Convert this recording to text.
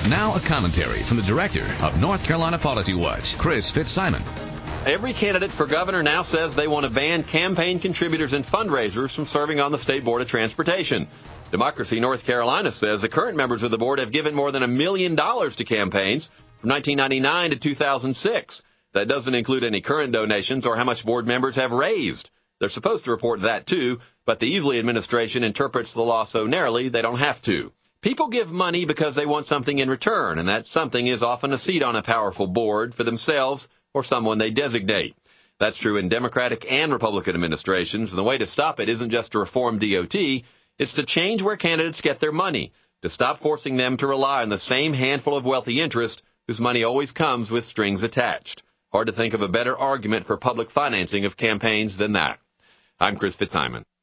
Now a commentary from the director of North Carolina Policy Watch, Chris Fitzsimon. Every candidate for governor now says they want to ban campaign contributors and fundraisers from serving on the State Board of Transportation. Democracy North Carolina says the current members of the board have given more than $1 million to campaigns from 1999 to 2006. That doesn't include any current donations or how much board members have raised. They're supposed to report that too, but the Easley administration interprets the law so narrowly they don't have to. People give money because they want something in return, and that something is often a seat on a powerful board for themselves or someone they designate. That's true in Democratic and Republican administrations, and the way to stop it isn't just to reform DOT, it's to change where candidates get their money, to stop forcing them to rely on the same handful of wealthy interests whose money always comes with strings attached. Hard to think of a better argument for public financing of campaigns than that. I'm Chris Fitzsimon.